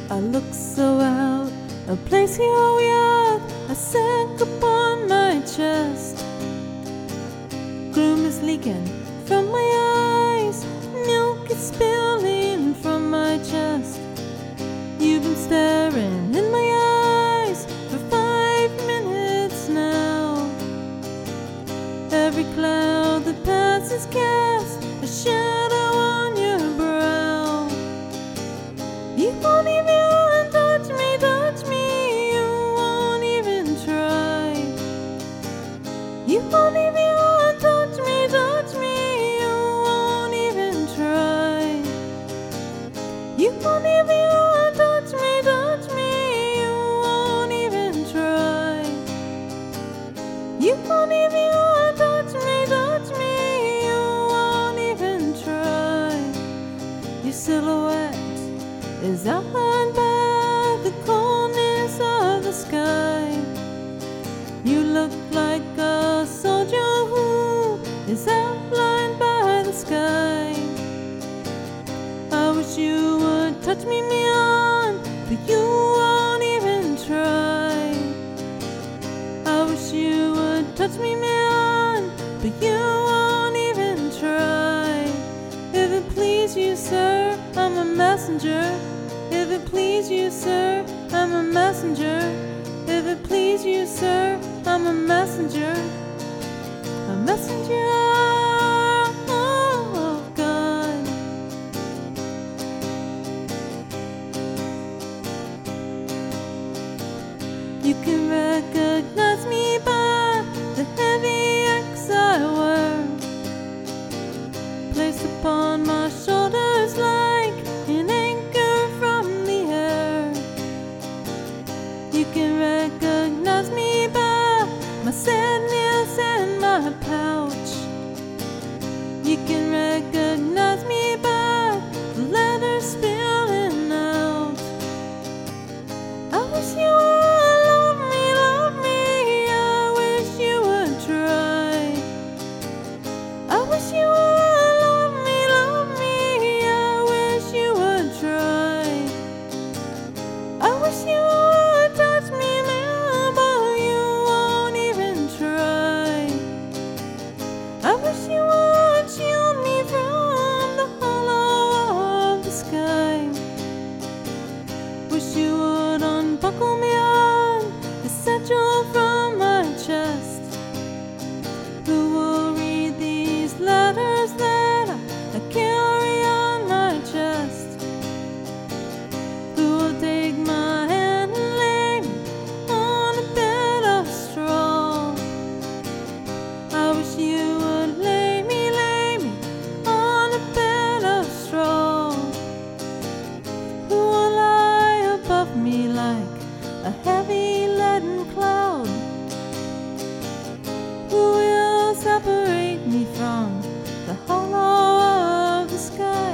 I look so out of place here we are. I sank upon my chest. Gloom is leaking from my eyes, milk is spilling from my chest. You've been staring in my eyes for 5 minutes now. Every cloud that passes casts a shadow on your brow. You won't even touch me, you won't even try. You won't even touch me, you won't even try. You won't even touch me, you won't even try. You won't even touch me, you won't even try. Your silhouette is outlined by the coldness of the sky. You look like a soldier who is outlined by the sky. I wish you would touch me beyond, but you won't even try. I wish you would touch me beyond, but you won't even try. If it please you, sir, I'm a messenger. If it please you, sir, I'm a messenger. If it please you, sir, I'm a messenger. A messenger of God. You can recognize me by the heavy axe I wear, placed upon my shoulders like an anchor from the air. You can recognize me by my sadness and my pouch. You can recognize me by the letters spilling out. I wish you would love me, I wish you would try. I wish you would love me, I wish you would try. I wish you would touch me now, but you won't even try. I wish you would shield me from the hollow of the sky. Wish you would unbuckle me on the satchel from my chest. Who will read these letters that I carry on my chest? Who will take my hand and lay me on a bed of straw? I wish you would lay me on a bed of straw. Who will lie above me like a heavy leaden cloud? Who will separate me from the hollow of the sky?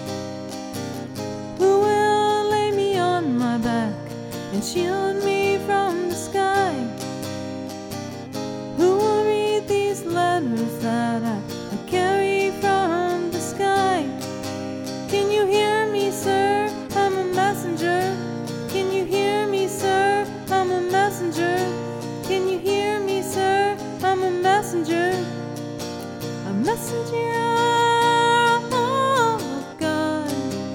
Who will lay me on my back and shield me from the sky? Who will read these letters that I carry from the sky? Can you hear me, sir? I'm a messenger. Can you hear me, sir? I'm a messenger. Can you hear me, sir? I'm a messenger. A messenger of God.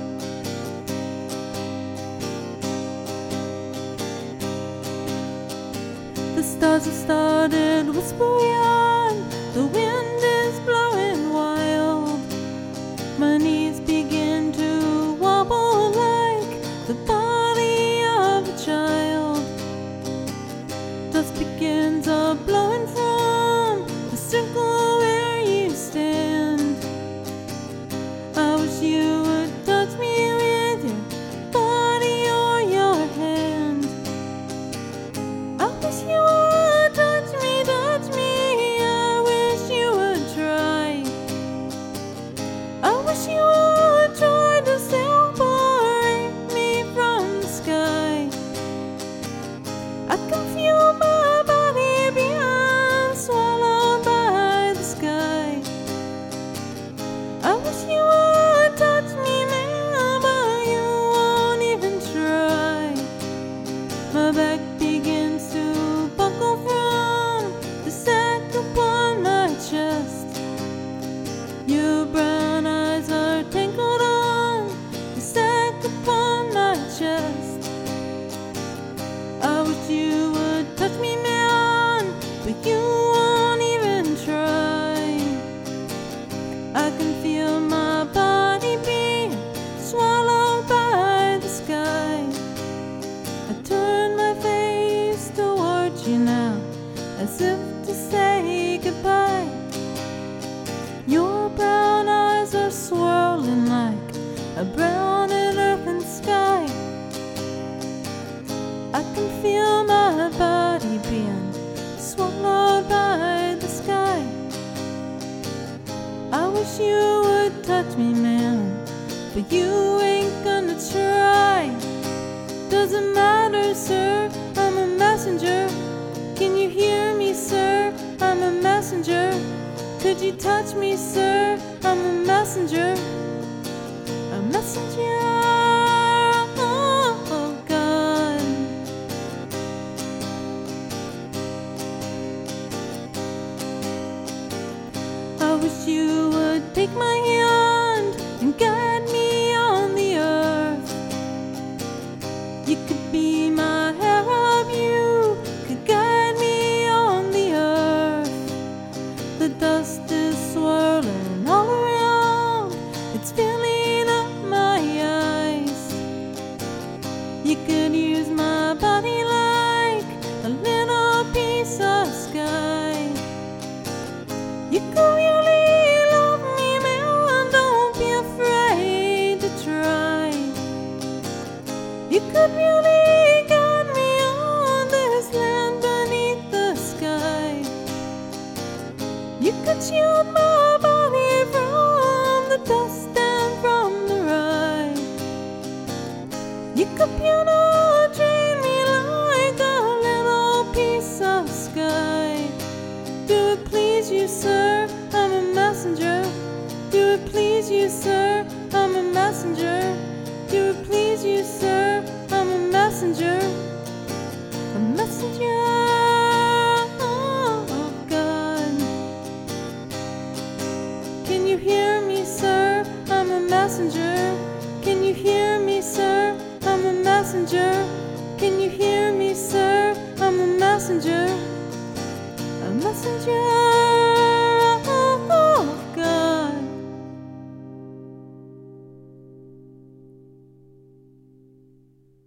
The stars have started whispering on. The wind is blowing wild. My knees begin to wobble like the body of a child. Dust begins a blowing from the circle where you stand. I wish you would touch me with your body or your hand. I wish you would touch me, I wish you would try. I wish you would try to separate me from the sky. I can feel my body being swallowed by the sky. I wish you would touch me now, but you won't even try. a brown and earth and sky. I can feel my body being swallowed by the sky. I wish you would touch me, man, but you ain't gonna try. Doesn't matter, sir, I'm a messenger. Can you hear me, sir? I'm a messenger. Could you touch me, sir? I'm a messenger. A messenger. Oh, God. I wish you would take my hand and guide me on the earth. You could be my Arab, you could guide me on the earth. The dust is swirling all around, it's filling up my eyes. You could use my body like a little piece of sky. You could really love me, man, don't be afraid to try. You could really guide me on this land beneath the sky. You could shield my body from the dust and from the ride. You could penetrate me like a little piece of sky. Do it please you, sir, I'm a messenger. Do it please you, sir, I'm a messenger. Do it please you, sir, I'm a messenger. A messenger. Oh, God. Can you hear me, sir? I'm a messenger. Can you hear me, sir? I'm a messenger. Can you hear me, sir? I'm a messenger. A messenger.